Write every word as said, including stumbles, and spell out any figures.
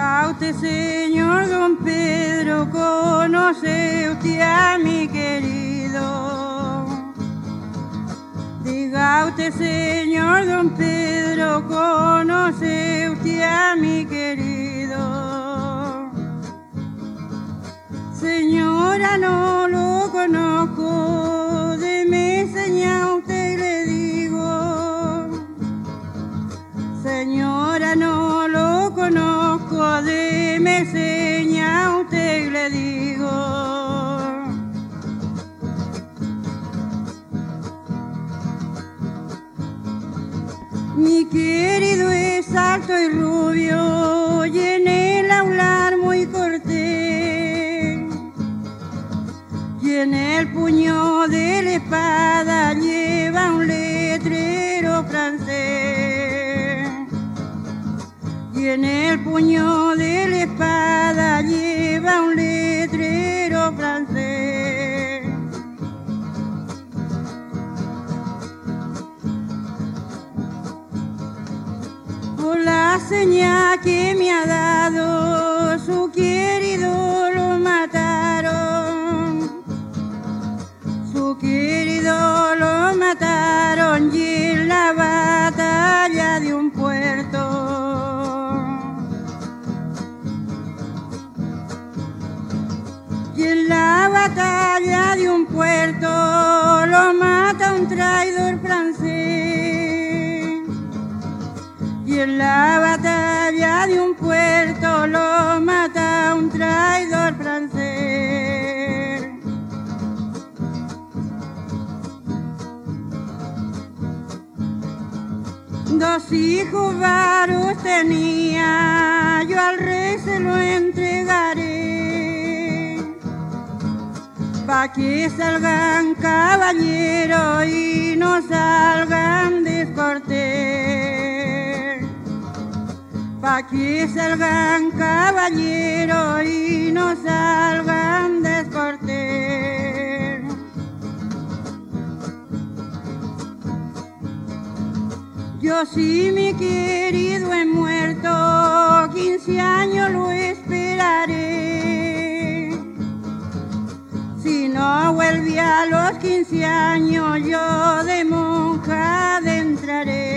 Diga usted, señor don Pedro, ¿conoce usted a mi querido? Diga usted, señor don Pedro, ¿conoce usted a mi querido? Señora, no lo conozco, deme señal usted le digo. Señora, no lo conozco, deme señal usted le digo. Mi querido es alto y rubio y en el hablar muy cortés, y en el puño de la espada lleva un letrero francés, y en el puño de la espada lleva un letrero francés. Por la señal que me ha dado, su querido lo mataron. Su querido lo mataron y en la batalla de un puerto. Y en la batalla de un puerto lo mata un traidor francés. Y en la batalla de un puerto lo mata un traidor francés. Dos hijos varos tenía, yo al rey se lo entregaré, pa' que salgan caballeros y no salgan descortés. Pa' que salgan caballeros y no salgan descortés. Yo si mi querido he muerto, quince años lo esperaré. Si no vuelve a los quince años, yo de monja adentraré.